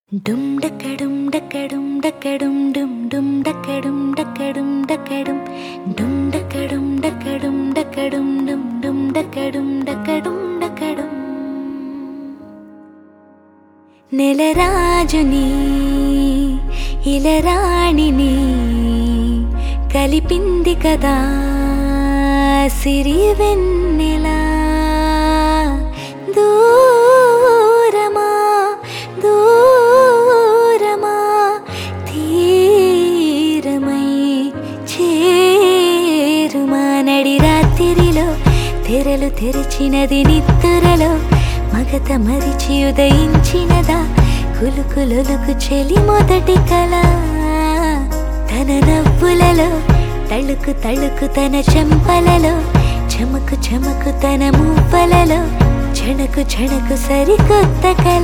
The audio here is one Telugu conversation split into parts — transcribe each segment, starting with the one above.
Dum dakadum dakadum dakadum dum dum dakadum dakadum dakadum dum dakadum dakadum dakadum dum dum dakadum dakadum dakadum నెలరాజుని ఇలరాణిని కలిపింది కదా సిరి వెన్నెలా దూరమా దూరమా తీరమై చేరుమా నడి రాత్రిలో తెరలు తెరిచినది నిద్దురలో మగత మరిచి ఉదయించినదా కులుకులొలుకు చెలి మొదటి కళ తన నవ్వులలో తళుకు తళుకు తన చెంపలలో చమకు చమకు తన మువ్వలలో చెణకు చెణకు సరికొత్త కళ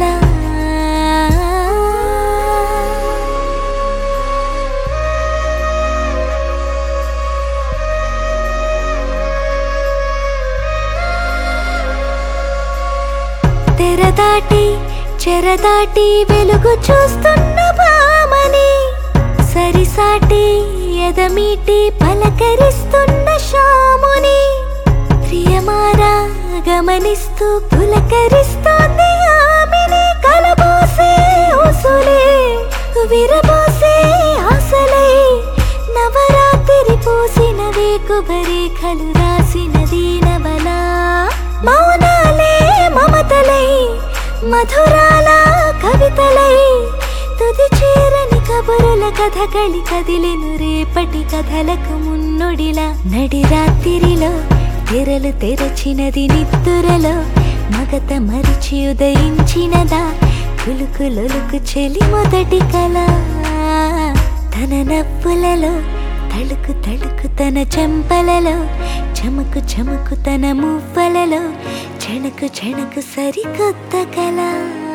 తెరదాటి చెరదాటి వెలుగు చూస్తున్న భామని సరిసాటి ఎదమీటి పలకరిస్తున్న శాముని ప్రియమారా గమనిస్తూ పులకరిస్తోంది ఆమెని కలబోసే ఊసులే విరబోసే ఆశలై నవరాత్రి పోసిన వేకుబరేఖలు రాసినది నవల మౌనాలే మమతలై మధురాల కవితలై తుది చేరని కబురుల కథకళి కదిలెను రేపటి కథలకు మున్నుడిలా నడి రాత్రిలో తెరలు తెరచినది నిద్దురలో మగత మరిచి ఉదయించినదా కులుకులొలుకు చెలి మొదటి కళ తన నవ్వులలో తళుకు తళుకు తన చెంపలలో చమకు చమకు తన మువ్వలలో చెణకు చెణకు సరికొత్త కళ